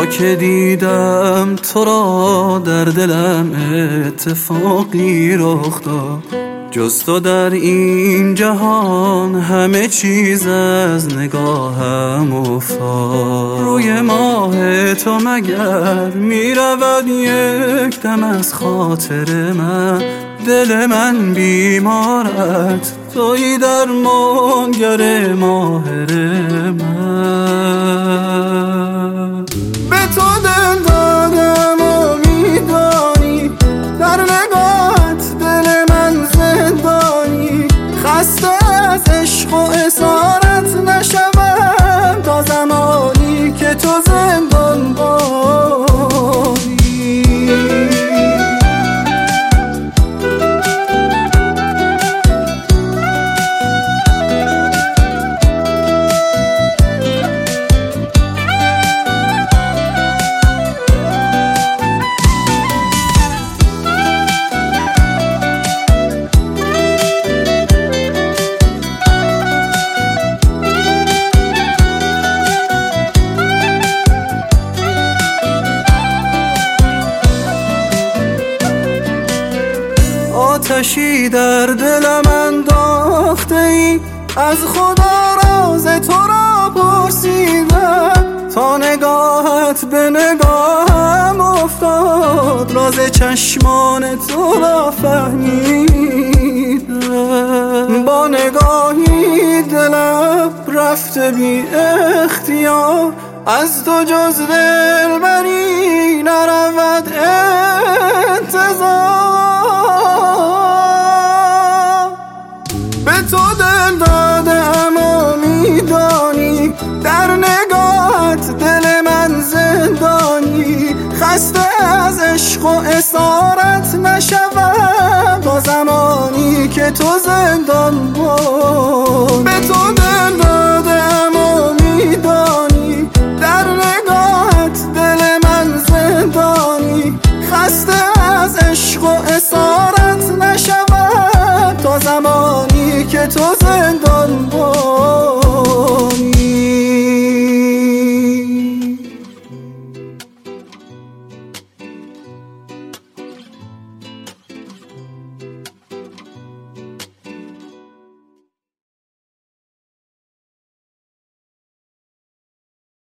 که دیدم تو را در دلم اتفاقی رخ داد. جز تو در این جهان همه چیز از نگاهم افتاد. روی ماه تو مگر میرود یک دم از خاطر من؟ دل من بیمارت تویی درمانگر ماهر من. به تو دل دادم و میدانی در نگاهت دل من زندانی. خسته از عشق و اسارت نشوم تا زمانی که تو زندان بانی. آتشی در دلم انداخته ای، از خدا راز تو را پرسیدم. تا نگاهت به نگاهم افتاد، راز چشمان تو را فهمیدم. با نگاهی دلم رفته بی اختیار، از تو جز دلبری نرود انتظار. به تو دل دادم و میدانی در نگاهت دل من زندانی. خسته از عشق و اسارت نشوم تا زمانی که تو زندان بود.